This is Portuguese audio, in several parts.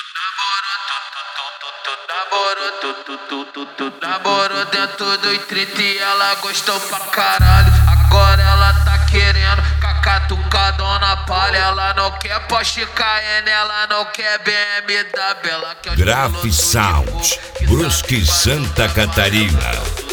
Namorou dentro do 30 e ela gostou pra caralho. Agora ela tá querendo cacatucadão na palha. Ela não quer Porsche Cayenne, ela não quer BMW, ela quer Graf Sound, Brusque, Santa Catarina.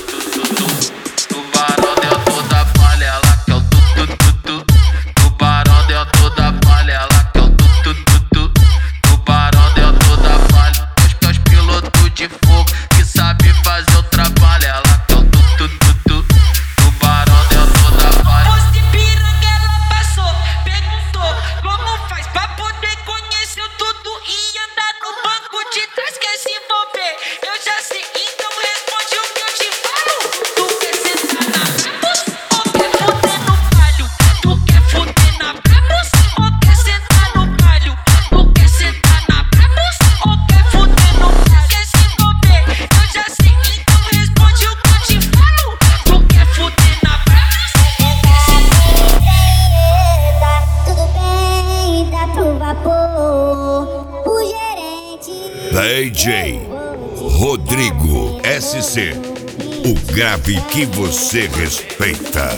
Tubarão dentro da palha, ela quer o tu. Tubarão dentro da palha, ela quer o tu. Tubarão dentro da palha, os pilotos de fogo que sabe fazer o trabalho, ela quer o tu. Tubarão dentro da palha. Posto de piranga ela passou, perguntou como faz pra poder conhecer tudo e andar no banco de trás, quer se envolver. Eu já sei, então responde o que eu te falo. Tu quer sentar na Brabus ou quer fuder no palio? Tu quer fuder na Brabus ou quer sentar no palio? Tu quer sentar na Brabus ou quer fuder no palio? Quer se envolver? Eu já sei, então responde o que eu te falo. Tu quer fuder na Brabus ou quer sentar? Tudo bem, dá pro vapor. O gerente DJ Rodrigo SC, o grave que você respeita.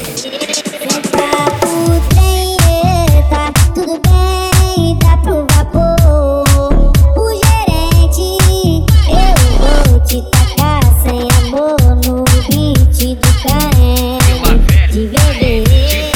Tudo bem, dá pro vapor. O gerente, eu vou te tacar sem amor no beat do Caen. De bebê,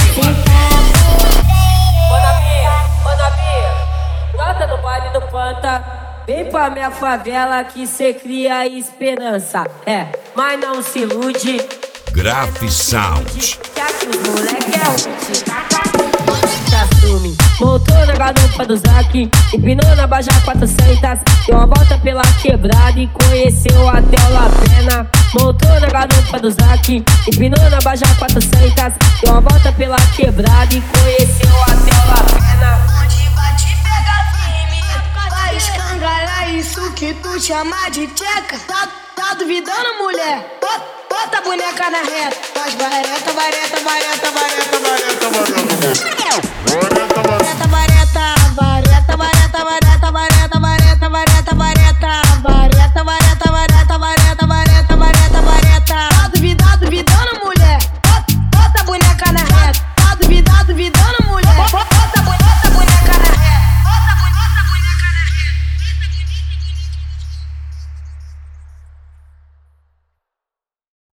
Manda Bia, brota no baile do Panta. Vem pra minha favela que cê cria esperança. Mas não se ilude, Graf Sound, que aqui os moleque é um te assume. Montou na garupa do Zac, empinou na Baja 400, deu uma volta pela quebrada e conheceu até o La Pena. Montou na garupa do Zac, empinou na Baja 400, deu uma volta pela quebrada e conheceu até o La Pena. Onde bate pega firme, vai escangalhar isso que tu chama de tcheca. Tá duvidando, mulher? Bota a boneca na reta. Faz vareta.